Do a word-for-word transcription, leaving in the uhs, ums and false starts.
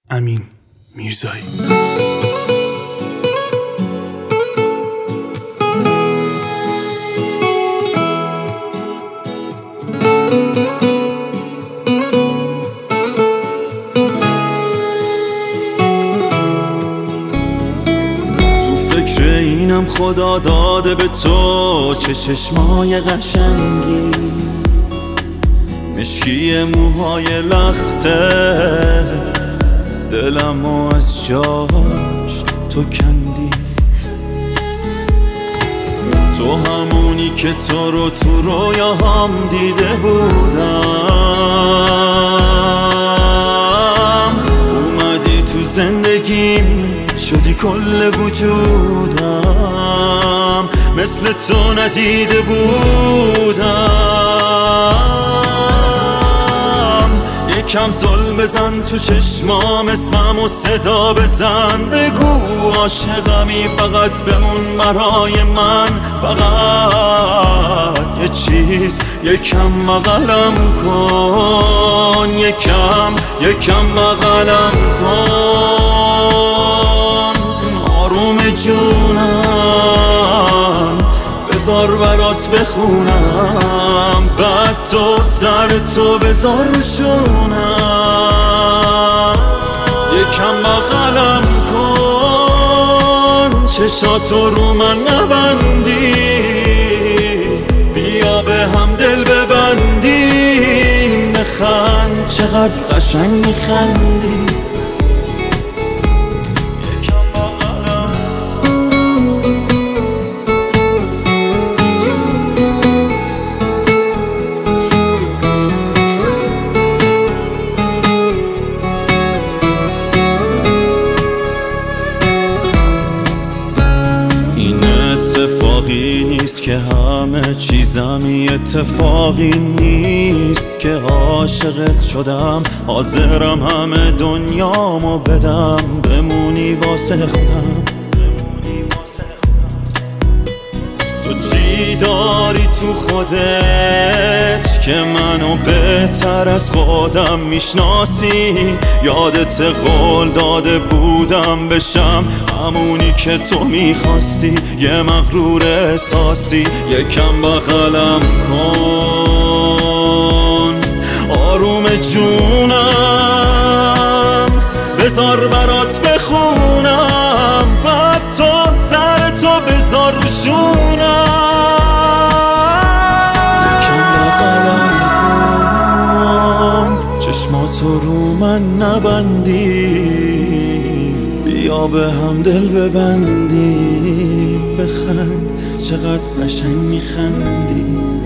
امین میرزایی. اینم خدا داده به تو چه چشمای قشنگی، مشکی موهای لخته، دلمو از جاش تو کندی. تو همونی که تو رو تو رویاهام دیده بودم، اومدی تو زندگیم شدی کل وجودم، مثل تو ندیده بودم. یکم زل بزن تو چشمام، اسمم و صدا بزن، بگو عاشقمی، فقط بمون برای من. فقط یه چیز یکم بغلم کن، یکم یکم بغلم کن، آروم جونم بذار برات بخونم، بعد تو سر تو بذار روشونم. یکم بغلم کن، چشاتو رو من نبندی، بیا به هم دل ببندیم، بخند چقدر قشنگ میخندی. اتفاقی نیست که همه چیزم اتفاقی نیست که عاشقت شدم، حاضرم همه دنیامو بدم، بمونی واسه خودم. تو چی داری تو خودت که منو بهتر از خودم میشناسی؟ یادت قول داده بودم بشم همونی که تو میخواستی، یه مغرور احساسی. یکم بغلم کن، آروم جونم بذار برات بخونم، بعد تو سر تو بذار روشونم. چشماتو رو من نبندی، بیا به هم دل ببندی، بخند چقدر قشنگ میخندی.